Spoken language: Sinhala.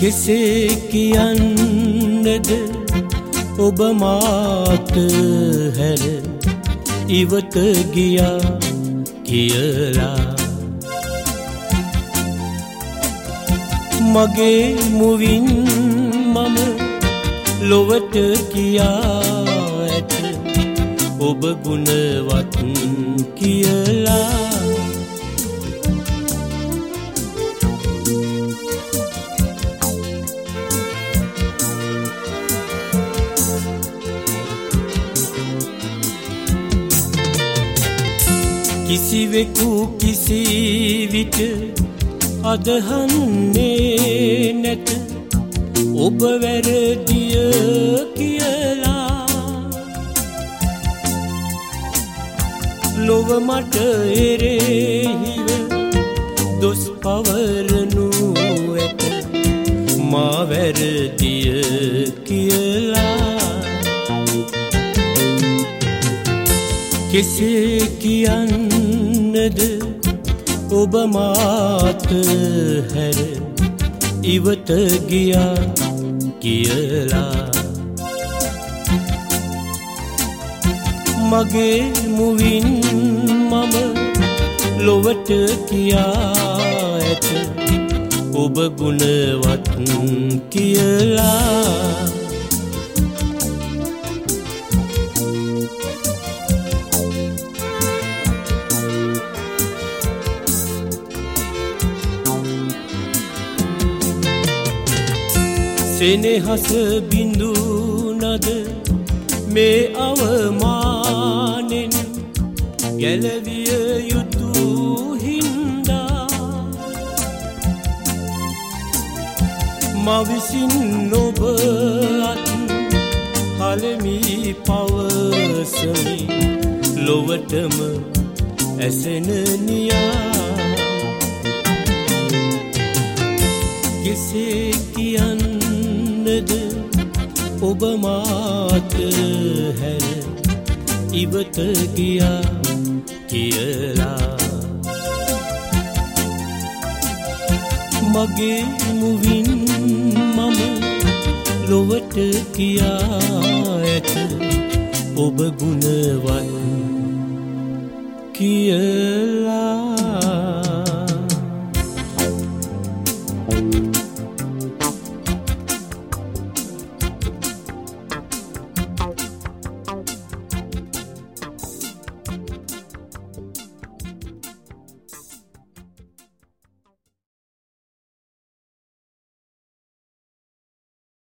කෙසේ කියන්නද ඔබ මාත හැර ඉවත ගියා කියලා මගේ මුවින් මම ලොවට කියා ඇත ඔබ ගුණවත් කියලා කිසිවෙකු කිසි විට අදහන්නේ නැත ඔබ වැරදිය කියලා ලොව මට එරෙහිව දොස් පවරනු ඇත මා වැරදිය කියලා කෙසේ කියන්නද ඔබ මාත හැර ඉවත ගියා කියලා මගේ මුවින් මම ලොවට කියා ඇත ඔබ ගුණවත් කියලා සෙනෙහස බිඳුනද මේ අවමානෙන් ගැලවිය යුතු හින්දා මවිසින් ඔබ අත් හලමි පවසමි ලොවටම ඇසෙන නියා කෙසේ කියන්නද ඔබ මාත හැර ඉවත ගියා කියලා මගේ මුවින් මම ලොවට කියා ඇත ඔබ ගුණවත් කියලා